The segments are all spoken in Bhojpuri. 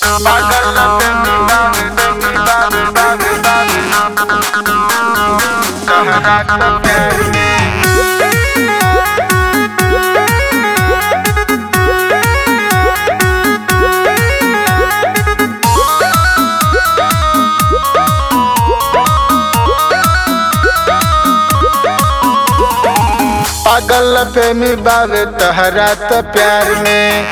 पागल प्रेमी बावे तहरा त प्यार में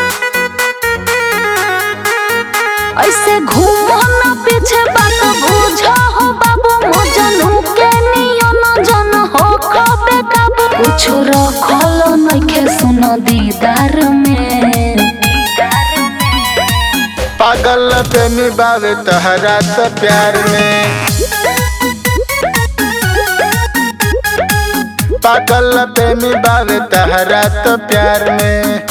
ऐसे घूमो ना पीछे बात बुझा हो बाबू मजनू के नियम जन हो खबे काबू कुछ रखलो नइखे सुनो दीदार में पागल प्रेमी बावे तहरा त प्यार में पागल प्रेमी बावे तहरा त प्यार में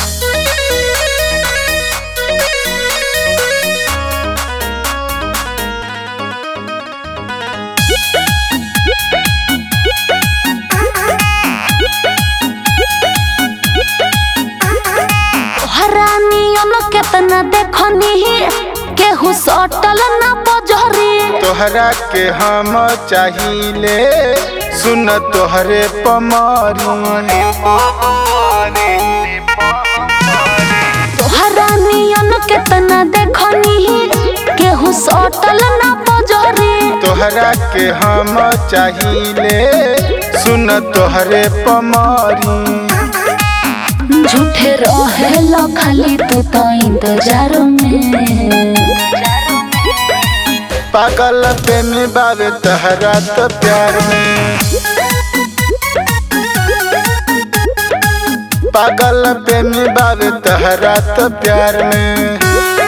हरानियन केतना देखनी केहू सटल ना बजरी तोहरा के हम चाहिले सुन तोहरे पमारी हरानियन केतना देखनी केहू सटल ना बजरी तोहरा के हम चाहिले सुन तोहरे पमारी झूठे रहेला खाली तू तो इंतजार में पागल प्रेमी बावे तहरा त प्यार में पागल प्रेमी बावे तहरा त प्यार में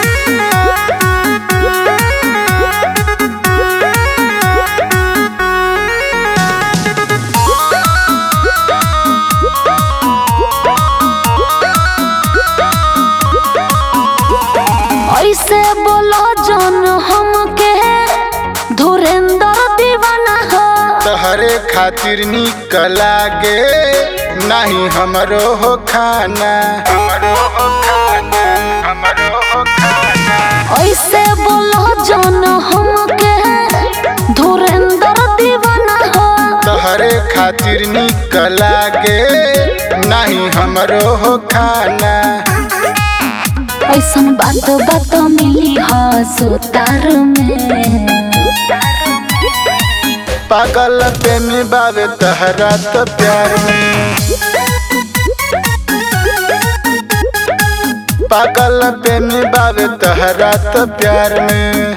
ऐसे बोलो जन हमके धुरेंद्र दीवाना हो तहरे खातिर निक लागे नहीं हमरो हो खाना ऐसे बोलो जन हमके धुरेंद्र दीवाना हो तहरे खातिर निक लागे नहीं हमरो हो खाना ऐसन बात बात मिली हो सुतार में पागल प्रेमी बावे तहरा त प्यार में पागल प्रेमी बावे तहरा त प्यार में।